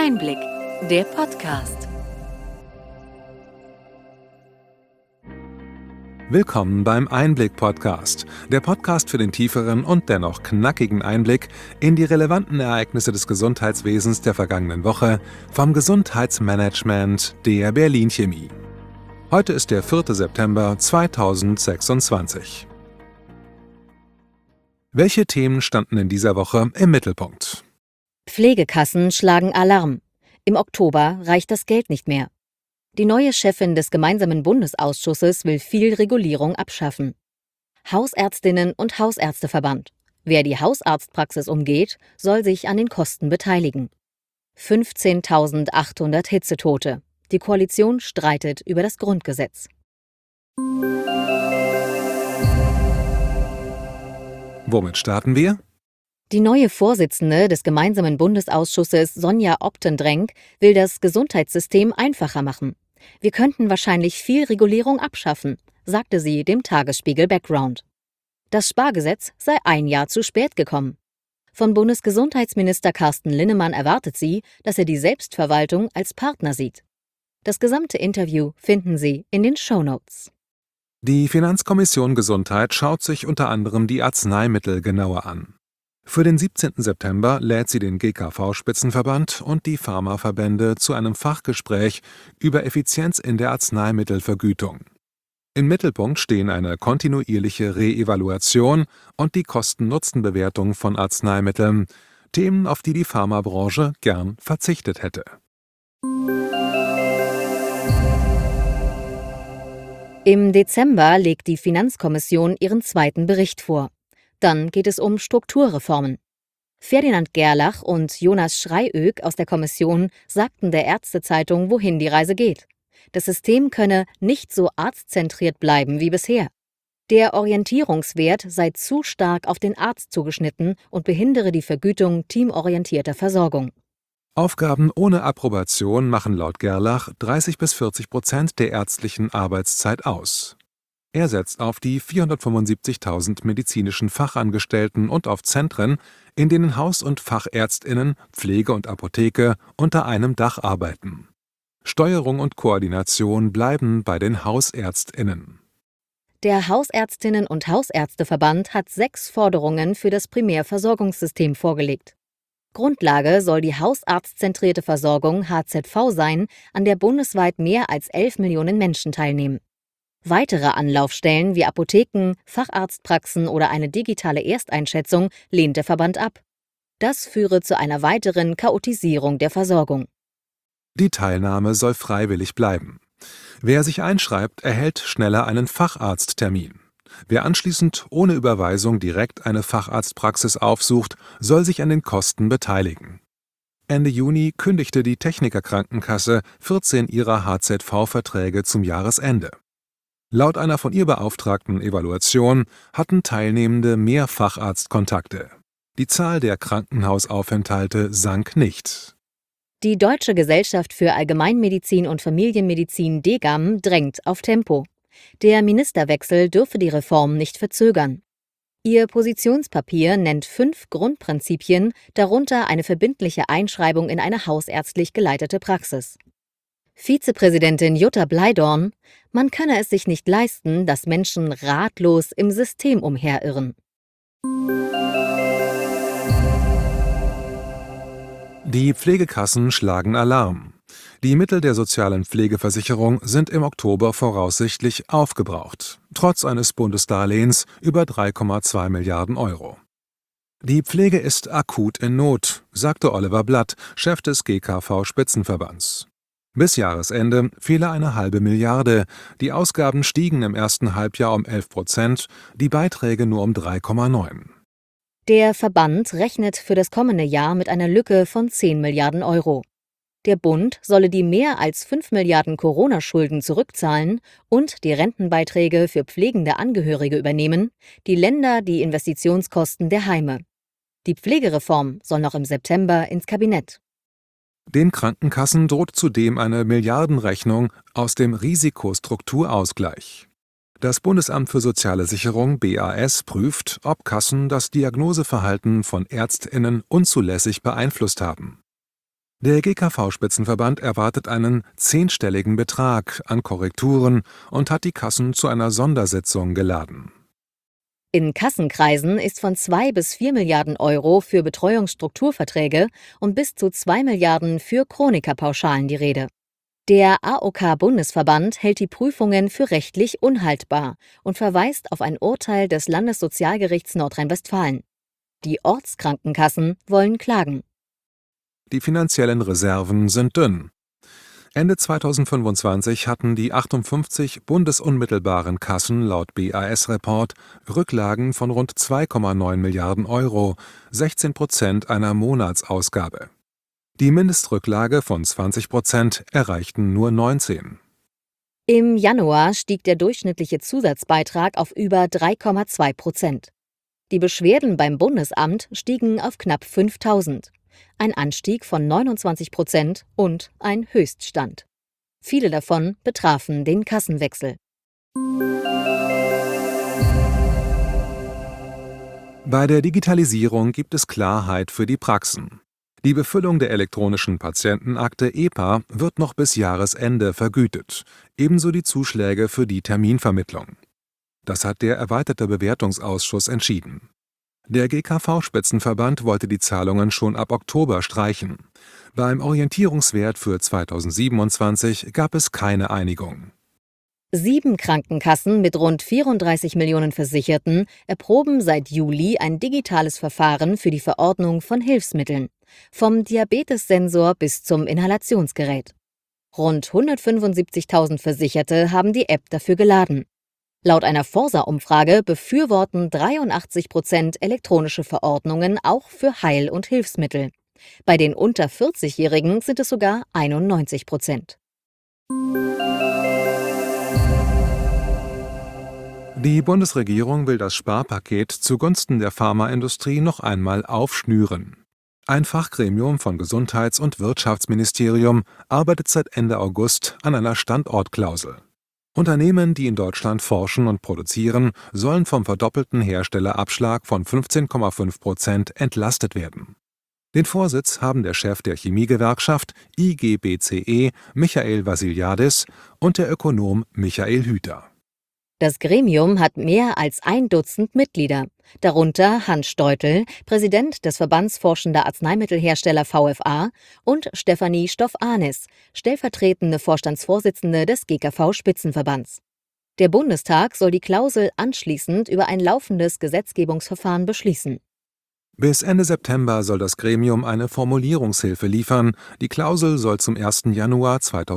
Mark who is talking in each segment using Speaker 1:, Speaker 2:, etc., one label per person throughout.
Speaker 1: Einblick, der Podcast.
Speaker 2: Willkommen beim Einblick-Podcast, der Podcast für den tieferen und dennoch knackigen Einblick in die relevanten Ereignisse des Gesundheitswesens der vergangenen Woche vom Gesundheitsmanagement der Berlin Chemie. Heute ist der 4. September 2026. Welche Themen standen in dieser Woche im Mittelpunkt?
Speaker 3: Pflegekassen schlagen Alarm. Im Oktober reicht das Geld nicht mehr. Die neue Chefin des gemeinsamen Bundesausschusses will viel Regulierung abschaffen. Hausärztinnen und Hausärzteverband. Wer die Hausarztpraxis umgeht, soll sich an den Kosten beteiligen. 15.800 Hitzetote. Die Koalition streitet über das Grundgesetz.
Speaker 2: Womit starten wir?
Speaker 3: Die neue Vorsitzende des gemeinsamen Bundesausschusses, Sonja Optendrenk, will das Gesundheitssystem einfacher machen. Wir könnten wahrscheinlich viel Regulierung abschaffen, sagte sie dem Tagesspiegel Background. Das Spargesetz sei ein Jahr zu spät gekommen. Von Bundesgesundheitsminister Carsten Linnemann erwartet sie, dass er die Selbstverwaltung als Partner sieht. Das gesamte Interview finden Sie in den Shownotes.
Speaker 2: Die Finanzkommission Gesundheit schaut sich unter anderem die Arzneimittel genauer an. Für den 17. September lädt sie den GKV-Spitzenverband und die Pharmaverbände zu einem Fachgespräch über Effizienz in der Arzneimittelvergütung. Im Mittelpunkt stehen eine kontinuierliche Reevaluation und die Kosten-Nutzen-Bewertung von Arzneimitteln, Themen, auf die die Pharmabranche gern verzichtet hätte.
Speaker 3: Im Dezember legt die Finanzkommission ihren zweiten Bericht vor. Dann geht es um Strukturreformen. Ferdinand Gerlach und Jonas Schreiög aus der Kommission sagten der Ärztezeitung, wohin die Reise geht. Das System könne nicht so arztzentriert bleiben wie bisher. Der Orientierungswert sei zu stark auf den Arzt zugeschnitten und behindere die Vergütung teamorientierter Versorgung.
Speaker 2: Aufgaben ohne Approbation machen laut Gerlach 30-40% der ärztlichen Arbeitszeit aus. Er setzt auf die 475.000 medizinischen Fachangestellten und auf Zentren, in denen Haus- und FachärztInnen, Pflege und Apotheke unter einem Dach arbeiten. Steuerung und Koordination bleiben bei den HausärztInnen.
Speaker 3: Der Hausärztinnen- und Hausärzteverband hat 6 Forderungen für das Primärversorgungssystem vorgelegt. Grundlage soll die hausarztzentrierte Versorgung HZV sein, an der bundesweit mehr als 11 Millionen Menschen teilnehmen. Weitere Anlaufstellen wie Apotheken, Facharztpraxen oder eine digitale Ersteinschätzung lehnt der Verband ab. Das führe zu einer weiteren Chaotisierung der Versorgung.
Speaker 2: Die Teilnahme soll freiwillig bleiben. Wer sich einschreibt, erhält schneller einen Facharzttermin. Wer anschließend ohne Überweisung direkt eine Facharztpraxis aufsucht, soll sich an den Kosten beteiligen. Ende Juni kündigte die Techniker Krankenkasse 14 ihrer HZV-Verträge zum Jahresende. Laut einer von ihr beauftragten Evaluation hatten Teilnehmende mehr Facharztkontakte. Die Zahl der Krankenhausaufenthalte sank nicht.
Speaker 3: Die Deutsche Gesellschaft für Allgemeinmedizin und Familienmedizin DGAM drängt auf Tempo. Der Ministerwechsel dürfe die Reform nicht verzögern. Ihr Positionspapier nennt 5 Grundprinzipien, darunter eine verbindliche Einschreibung in eine hausärztlich geleitete Praxis. Vizepräsidentin Jutta Bleidorn: Man könne es sich nicht leisten, dass Menschen ratlos im System umherirren.
Speaker 2: Die Pflegekassen schlagen Alarm. Die Mittel der sozialen Pflegeversicherung sind im Oktober voraussichtlich aufgebraucht, trotz eines Bundesdarlehens über 3,2 Milliarden Euro. Die Pflege ist akut in Not, sagte Oliver Blatt, Chef des GKV-Spitzenverbands. Bis Jahresende fehle eine halbe Milliarde, die Ausgaben stiegen im ersten Halbjahr um 11%, die Beiträge nur um 3,9%.
Speaker 3: Der Verband rechnet für das kommende Jahr mit einer Lücke von 10 Milliarden Euro. Der Bund solle die mehr als 5 Milliarden Corona-Schulden zurückzahlen und die Rentenbeiträge für pflegende Angehörige übernehmen, die Länder die Investitionskosten der Heime. Die Pflegereform soll noch im September ins Kabinett.
Speaker 2: Den Krankenkassen droht zudem eine Milliardenrechnung aus dem Risikostrukturausgleich. Das Bundesamt für Soziale Sicherung (BAS) prüft, ob Kassen das Diagnoseverhalten von ÄrztInnen unzulässig beeinflusst haben. Der GKV-Spitzenverband erwartet einen 10-stelligen Betrag an Korrekturen und hat die Kassen zu einer Sondersitzung geladen.
Speaker 3: In Kassenkreisen ist von 2 bis 4 Milliarden Euro für Betreuungsstrukturverträge und bis zu 2 Milliarden für Chronikerpauschalen die Rede. Der AOK-Bundesverband hält die Prüfungen für rechtlich unhaltbar und verweist auf ein Urteil des Landessozialgerichts Nordrhein-Westfalen. Die Ortskrankenkassen wollen klagen.
Speaker 2: Die finanziellen Reserven sind dünn. Ende 2025 hatten die 58 bundesunmittelbaren Kassen laut BAS-Report Rücklagen von rund 2,9 Milliarden Euro, 16% einer Monatsausgabe. Die Mindestrücklage von 20% erreichten nur 19.
Speaker 3: Im Januar stieg der durchschnittliche Zusatzbeitrag auf über 3,2%. Die Beschwerden beim Bundesamt stiegen auf knapp 5.000. Ein Anstieg von 29% und ein Höchststand. Viele davon betrafen den Kassenwechsel.
Speaker 2: Bei der Digitalisierung gibt es Klarheit für die Praxen. Die Befüllung der elektronischen Patientenakte EPA wird noch bis Jahresende vergütet, ebenso die Zuschläge für die Terminvermittlung. Das hat der erweiterte Bewertungsausschuss entschieden. Der GKV-Spitzenverband wollte die Zahlungen schon ab Oktober streichen. Beim Orientierungswert für 2027 gab es keine Einigung.
Speaker 3: 7 Krankenkassen mit rund 34 Millionen Versicherten erproben seit Juli ein digitales Verfahren für die Verordnung von Hilfsmitteln, vom Diabetessensor bis zum Inhalationsgerät. Rund 175.000 Versicherte haben die App dafür geladen. Laut einer Forsa-Umfrage befürworten 83% elektronische Verordnungen auch für Heil- und Hilfsmittel. Bei den unter 40-Jährigen sind es sogar 91%.
Speaker 2: Die Bundesregierung will das Sparpaket zugunsten der Pharmaindustrie noch einmal aufschnüren. Ein Fachgremium von Gesundheits- und Wirtschaftsministerium arbeitet seit Ende August an einer Standortklausel. Unternehmen, die in Deutschland forschen und produzieren, sollen vom verdoppelten Herstellerabschlag von 15,5% entlastet werden. Den Vorsitz haben der Chef der Chemiegewerkschaft IGBCE, Michael Vassiliadis, und der Ökonom Michael Hüter.
Speaker 3: Das Gremium hat mehr als 1 Dutzend Mitglieder, darunter Hans Steutel, Präsident des Verbands Forschender Arzneimittelhersteller VfA, und Stefanie Stoff-Ahnis, stellvertretende Vorstandsvorsitzende des GKV-Spitzenverbands. Der Bundestag soll die Klausel anschließend über ein laufendes Gesetzgebungsverfahren beschließen.
Speaker 2: Bis Ende September soll das Gremium eine Formulierungshilfe liefern. Die Klausel soll zum 1. Januar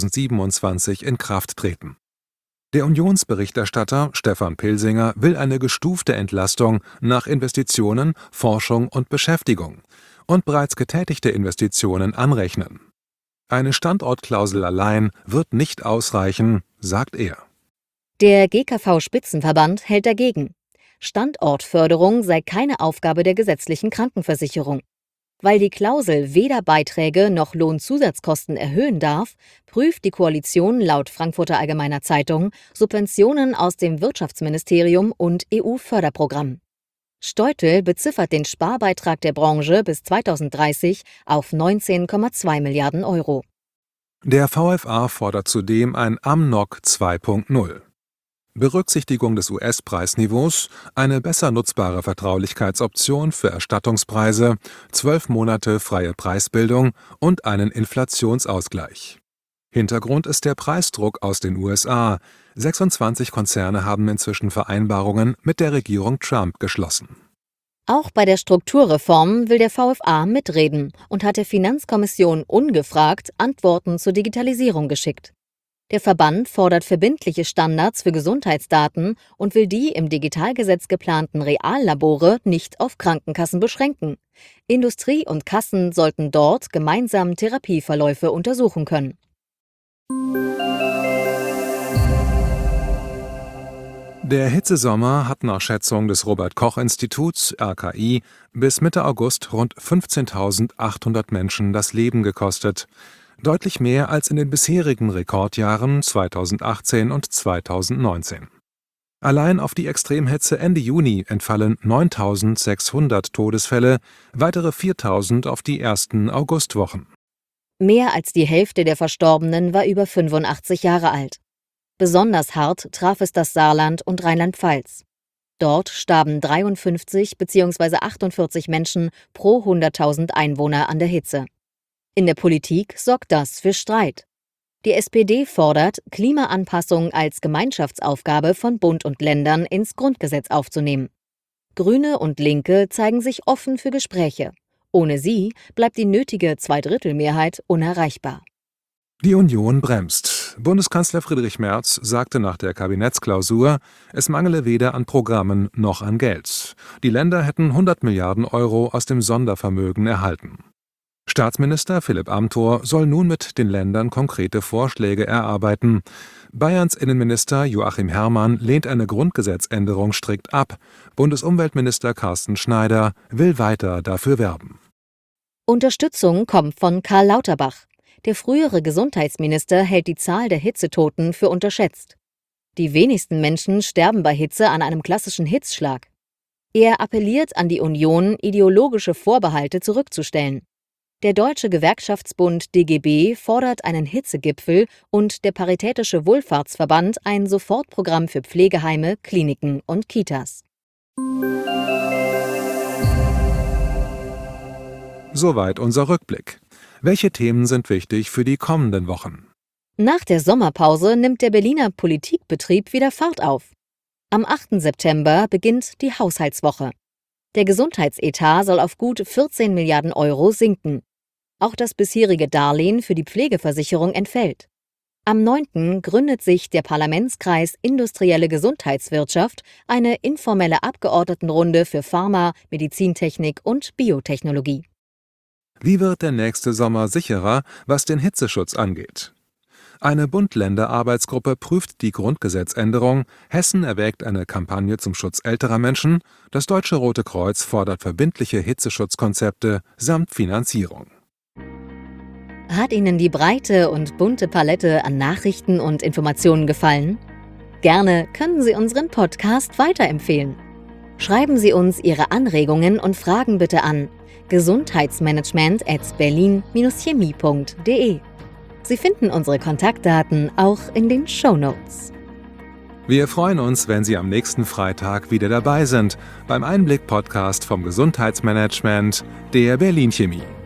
Speaker 2: 2027 in Kraft treten. Der Unionsberichterstatter Stefan Pilsinger will eine gestufte Entlastung nach Investitionen, Forschung und Beschäftigung und bereits getätigte Investitionen anrechnen. Eine Standortklausel allein wird nicht ausreichen, sagt er.
Speaker 3: Der GKV-Spitzenverband hält dagegen. Standortförderung sei keine Aufgabe der gesetzlichen Krankenversicherung. Weil die Klausel weder Beiträge noch Lohnzusatzkosten erhöhen darf, prüft die Koalition laut Frankfurter Allgemeiner Zeitung Subventionen aus dem Wirtschaftsministerium und EU-Förderprogramm. Steutel beziffert den Sparbeitrag der Branche bis 2030 auf 19,2 Milliarden Euro.
Speaker 2: Der VfA fordert zudem ein Amnok 2.0. Berücksichtigung des US-Preisniveaus, eine besser nutzbare Vertraulichkeitsoption für Erstattungspreise, 12 Monate freie Preisbildung und einen Inflationsausgleich. Hintergrund ist der Preisdruck aus den USA. 26 Konzerne haben inzwischen Vereinbarungen mit der Regierung Trump geschlossen.
Speaker 3: Auch bei der Strukturreform will der VfA mitreden und hat der Finanzkommission ungefragt Antworten zur Digitalisierung geschickt. Der Verband fordert verbindliche Standards für Gesundheitsdaten und will die im Digitalgesetz geplanten Reallabore nicht auf Krankenkassen beschränken. Industrie und Kassen sollten dort gemeinsam Therapieverläufe untersuchen können.
Speaker 2: Der Hitzesommer hat nach Schätzung des Robert-Koch-Instituts (RKI) bis Mitte August rund 15.800 Menschen das Leben gekostet. Deutlich mehr als in den bisherigen Rekordjahren 2018 und 2019. Allein auf die Extremhitze Ende Juni entfallen 9.600 Todesfälle, weitere 4.000 auf die ersten Augustwochen.
Speaker 3: Mehr als die Hälfte der Verstorbenen war über 85 Jahre alt. Besonders hart traf es das Saarland und Rheinland-Pfalz. Dort starben 53 bzw. 48 Menschen pro 100.000 Einwohner an der Hitze. In der Politik sorgt das für Streit. Die SPD fordert, Klimaanpassung als Gemeinschaftsaufgabe von Bund und Ländern ins Grundgesetz aufzunehmen. Grüne und Linke zeigen sich offen für Gespräche. Ohne sie bleibt die nötige Zweidrittelmehrheit unerreichbar.
Speaker 2: Die Union bremst. Bundeskanzler Friedrich Merz sagte nach der Kabinettsklausur, es mangele weder an Programmen noch an Geld. Die Länder hätten 100 Milliarden Euro aus dem Sondervermögen erhalten. Staatsminister Philipp Amthor soll nun mit den Ländern konkrete Vorschläge erarbeiten. Bayerns Innenminister Joachim Herrmann lehnt eine Grundgesetzänderung strikt ab. Bundesumweltminister Carsten Schneider will weiter dafür werben.
Speaker 3: Unterstützung kommt von Karl Lauterbach. Der frühere Gesundheitsminister hält die Zahl der Hitzetoten für unterschätzt. Die wenigsten Menschen sterben bei Hitze an einem klassischen Hitzschlag. Er appelliert an die Union, ideologische Vorbehalte zurückzustellen. Der Deutsche Gewerkschaftsbund DGB fordert einen Hitzegipfel und der Paritätische Wohlfahrtsverband ein Sofortprogramm für Pflegeheime, Kliniken und Kitas.
Speaker 2: Soweit unser Rückblick. Welche Themen sind wichtig für die kommenden Wochen?
Speaker 3: Nach der Sommerpause nimmt der Berliner Politikbetrieb wieder Fahrt auf. Am 8. September beginnt die Haushaltswoche. Der Gesundheitsetat soll auf gut 14 Milliarden Euro sinken. Auch das bisherige Darlehen für die Pflegeversicherung entfällt. Am 9. gründet sich der Parlamentskreis Industrielle Gesundheitswirtschaft, eine informelle Abgeordnetenrunde für Pharma, Medizintechnik und Biotechnologie.
Speaker 2: Wie wird der nächste Sommer sicherer, was den Hitzeschutz angeht? Eine Bund-Länder-Arbeitsgruppe prüft die Grundgesetzänderung, Hessen erwägt eine Kampagne zum Schutz älterer Menschen, das Deutsche Rote Kreuz fordert verbindliche Hitzeschutzkonzepte samt Finanzierung.
Speaker 3: Hat Ihnen die breite und bunte Palette an Nachrichten und Informationen gefallen? Gerne können Sie unseren Podcast weiterempfehlen. Schreiben Sie uns Ihre Anregungen und Fragen bitte an gesundheitsmanagement@berlin-chemie.de. Sie finden unsere Kontaktdaten auch in den Shownotes.
Speaker 2: Wir freuen uns, wenn Sie am nächsten Freitag wieder dabei sind beim Einblick-Podcast vom Gesundheitsmanagement der Berlin Chemie.